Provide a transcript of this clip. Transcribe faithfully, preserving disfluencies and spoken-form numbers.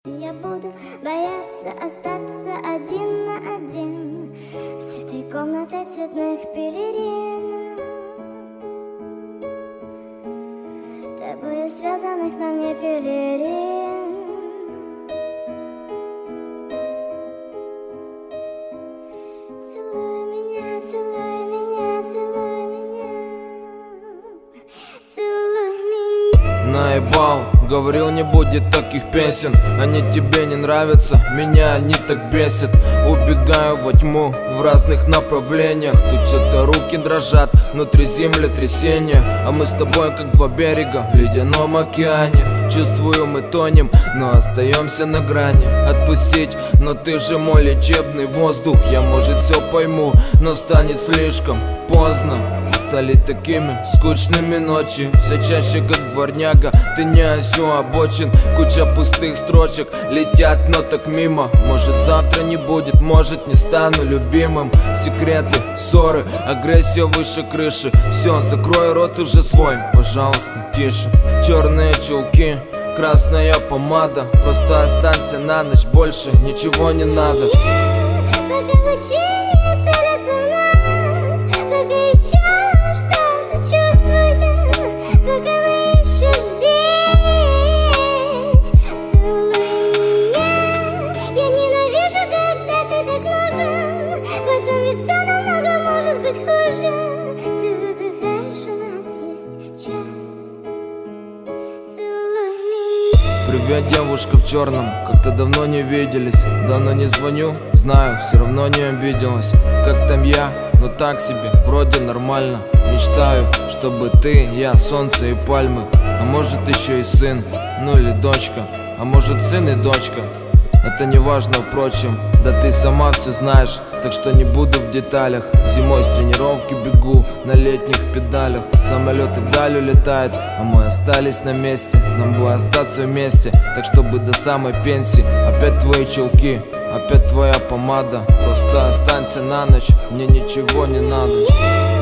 Я буду бояться остаться один на один с этой комнатой цветных пелерин, тобою связанных на мне пелерин. Целуй меня, целуй меня, целуй меня, целуй меня. Наебал, говорил, не будет таких песен. Они тебе не нравятся, меня они так бесят. Убегаю во тьму в разных направлениях. Тут что-то руки дрожат, внутри землетрясения. А мы с тобой как два берега в ледяном океане. Чувствую, мы тонем, но остаемся на грани. Отпустить, но ты же мой лечебный воздух. Я, может, все пойму, но станет слишком поздно. Стали такими скучными ночи, все чаще как дворняга. Ты не осю обочин, куча пустых строчек летят, но так мимо. Может, завтра не будет, может, не стану любимым. Секреты, ссоры, агрессия выше крыши. Все, закрой рот уже свой, пожалуйста, тише. Черные чулки, красная помада. Просто останься на ночь, больше ничего не надо. Привет, девушка в черном, как-то давно не виделись. Давно не звоню, знаю, все равно не обиделась. Как там я? Ну так себе, вроде нормально. Мечтаю, чтобы ты, я, солнце и пальмы. А может еще и сын, ну или дочка. А может сын и дочка. Это не важно, впрочем, да ты сама все знаешь. Так что не буду в деталях. Зимой с тренировки бегу на летних педалях. Самолеты вдаль улетают, а мы остались на месте. Нам бы остаться вместе, так чтобы до самой пенсии. Опять твои чулки, опять твоя помада. Просто останься на ночь, мне ничего не надо.